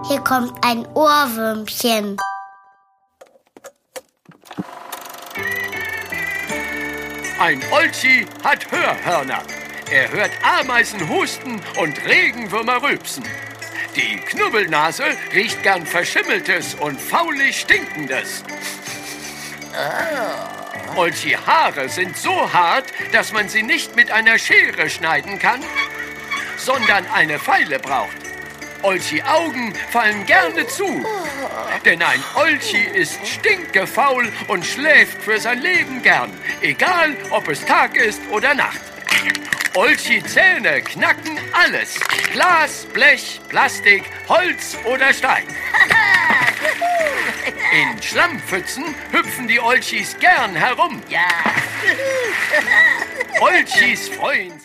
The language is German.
Hier kommt ein Ohrwürmchen. Ein Olchi hat Hörhörner. Er hört Ameisen husten und Regenwürmer rülpsen. Die Knubbelnase riecht gern Verschimmeltes und faulig Stinkendes. Olchi Haare sind so hart, dass man sie nicht mit einer Schere schneiden kann, sondern eine Feile braucht. Olchi Augen fallen gerne zu, denn ein Olchi ist stinkefaul und schläft für sein Leben gern, egal ob es Tag ist oder Nacht. Olchi Zähne knacken alles, Glas, Blech, Plastik, Holz oder Stein. In Schlammpfützen hüpfen die Olchis gern herum. Ja. Olchis Freund